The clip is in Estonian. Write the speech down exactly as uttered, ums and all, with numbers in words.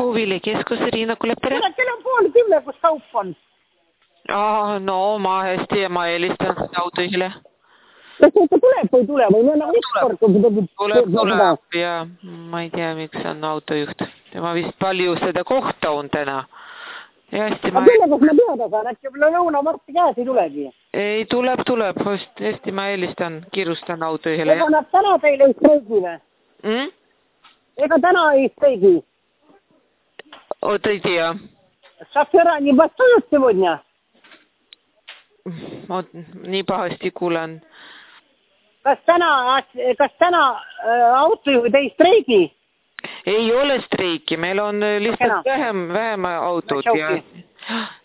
Huvilikeskus Riina Kulepere. Kell on pool kümne, kus kaup on. Aa, no ma hästi ja ma helistan autojuhile. Kas see tuleb või tule või me nagu ükskord tuleb, tuleb, tuleb ja ma ei tea, miks on autojuht. Ma vist palju seda kohta on täna. Ja hästi ma... Aga kas ma teada saan, äkki lõuna varsti käes ei tulegi? Ei, tuleb, tuleb. Hästi ma helistan, kiirustan autojuhile. Ega nad täna teile ei streigi või? Mm? Ega täna ei streigi? Вот эти, а. Шофера не бастуют сегодня? Вот, nii pahasti kuulan. Kas täna, kas täna äh, autojuhid ei streigi? Ei ole streiki, meil on lihtsalt vähem, vähem autod ja,